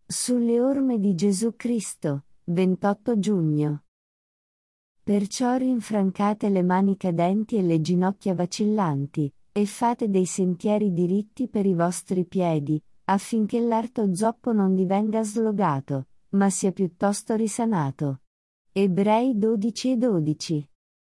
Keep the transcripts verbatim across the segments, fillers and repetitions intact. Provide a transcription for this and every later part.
Sulle orme di Gesù Cristo, ventotto giugno. Perciò rinfrancate le mani cadenti e le ginocchia vacillanti, e fate dei sentieri diritti per i vostri piedi, affinché l'arto zoppo non divenga slogato, ma sia piuttosto risanato. Ebrei dodici e dodici.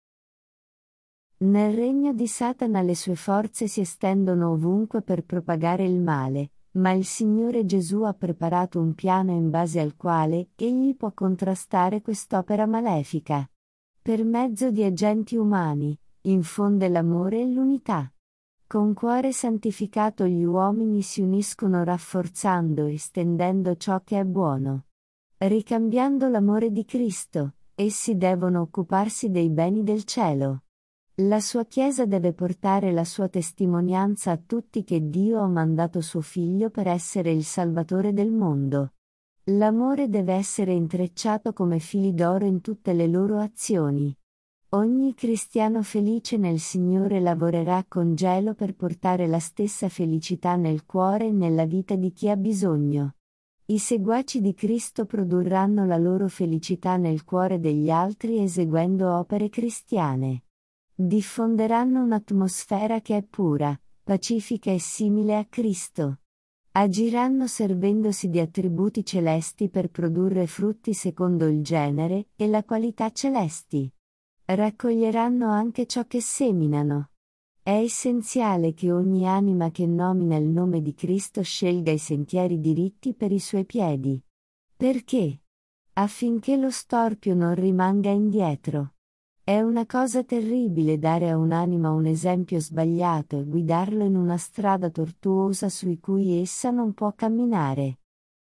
Nel regno di Satana le sue forze si estendono ovunque per propagare il male, ma il Signore Gesù ha preparato un piano in base al quale egli può contrastare quest'opera malefica. Per mezzo di agenti umani, infonde l'amore e l'unità. Con cuore santificato gli uomini si uniscono rafforzando e estendendo ciò che è buono. Ricambiando l'amore di Cristo, essi devono occuparsi dei beni del cielo. La sua Chiesa deve portare la sua testimonianza a tutti che Dio ha mandato suo Figlio per essere il Salvatore del mondo. L'amore deve essere intrecciato come fili d'oro in tutte le loro azioni. Ogni cristiano felice nel Signore lavorerà con gelo per portare la stessa felicità nel cuore e nella vita di chi ha bisogno. I seguaci di Cristo produrranno la loro felicità nel cuore degli altri eseguendo opere cristiane. Diffonderanno un'atmosfera che è pura, pacifica e simile a Cristo. Agiranno servendosi di attributi celesti per produrre frutti secondo il genere e la qualità celesti. Raccoglieranno anche ciò che seminano. È essenziale che ogni anima che nomina il nome di Cristo scelga i sentieri diritti per i suoi piedi. Perché? Affinché lo storpio non rimanga indietro. È una cosa terribile dare a un'anima un esempio sbagliato e guidarlo in una strada tortuosa su cui essa non può camminare.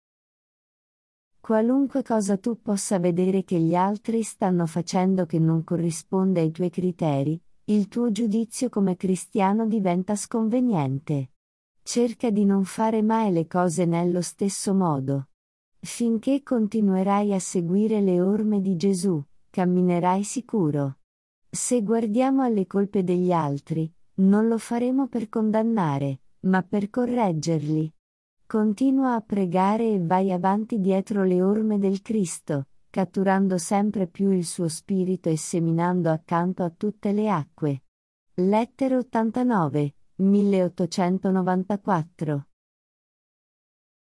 Qualunque cosa tu possa vedere che gli altri stanno facendo che non corrisponde ai tuoi criteri, il tuo giudizio come cristiano diventa sconveniente. Cerca di non fare mai le cose nello stesso modo. Finché continuerai a seguire le orme di Gesù, camminerai sicuro. Se guardiamo alle colpe degli altri, non lo faremo per condannare, ma per correggerli. Continua a pregare e vai avanti dietro le orme del Cristo, catturando sempre più il suo spirito e seminando accanto a tutte le acque. Lettere ottantanove, milleottocentonovantaquattro.